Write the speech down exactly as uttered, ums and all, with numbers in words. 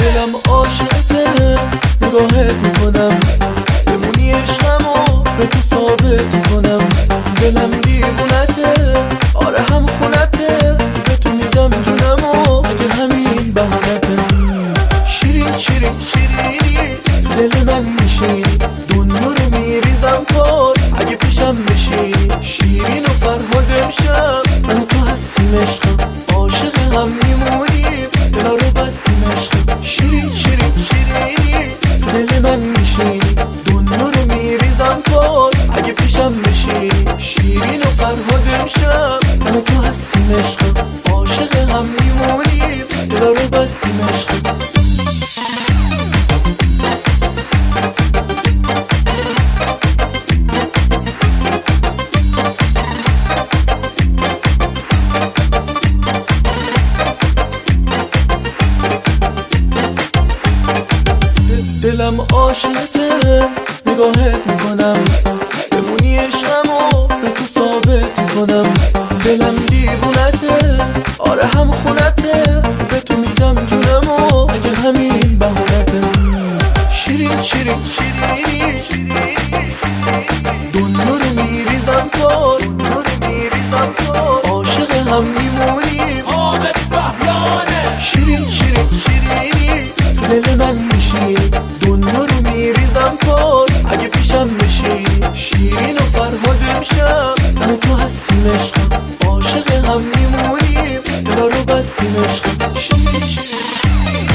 دلم عاشقته، نگاهت میکنم بمونی عشقمو به تو ثابت میکنم. دلم دیوونته، آره هم خونته، به تو میدم جونمو اگه همین بهونته. شیرین شیرین شیرینی تو دل من میشینی، دنیا رو میریزم کار اگه پیشم بشینی. شیرین و فرهاد امشب من و تو هستیم عشقم، عاشق هم میمونیم دلا رو بستیم عشقم. شیرین شیرین شیرینی تو دل من میشینی، دنیا رو میریزم کار اگه پیشم بشینی. شیرین و فرهاد امشب من و تو هستیم عشقم، عاشق هم میمونیم دلا رو بستیم عشقم. دلم عاشقته، نگاهت میکنم بمونی عشقمو به تو ثابت میکنم. دلم دیوونته، آره هم خونته، به تو میدم جونمو اگه همین بهونته. شیرین شیرین شیرینی دنیا رو میریزم کار، عاشق هم میمونیم حامد بهلانه. شیرین شیرین شیرینی تو دل من میشینی، دنیا رو میریزم کار اگه پیشم بشینی. شیرین و فرهاد امشب من و تو هستیم عشقم، عاشق هم میمونیم دلا رو بستیم عشقم. شیرین شیرین